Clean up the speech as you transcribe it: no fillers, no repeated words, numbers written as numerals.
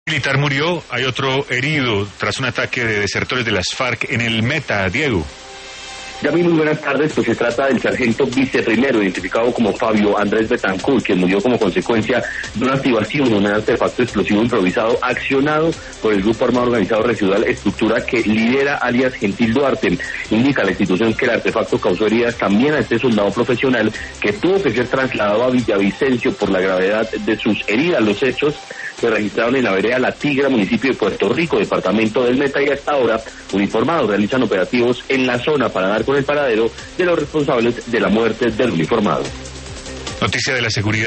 Militar murió, hay otro herido tras un ataque de desertores de las FARC en el Meta, Diego. Gaby, muy buenas tardes. Pues se trata del sargento viceprimero, identificado como Fabio Andrés Betancourt, quien murió como consecuencia de una activación de un artefacto explosivo improvisado accionado por el grupo armado organizado Residual, estructura que lidera alias Gentil Duarte. Indica la institución que el artefacto causó heridas también a este soldado profesional, que tuvo que ser trasladado a Villavicencio por la gravedad de sus heridas. Los hechos se registraron en la vereda La Tigra, municipio de Puerto Rico, departamento del Meta, y hasta ahora uniformados realizan operativos en la zona para dar con el paradero de los responsables de la muerte del uniformado. Noticia de la seguridad.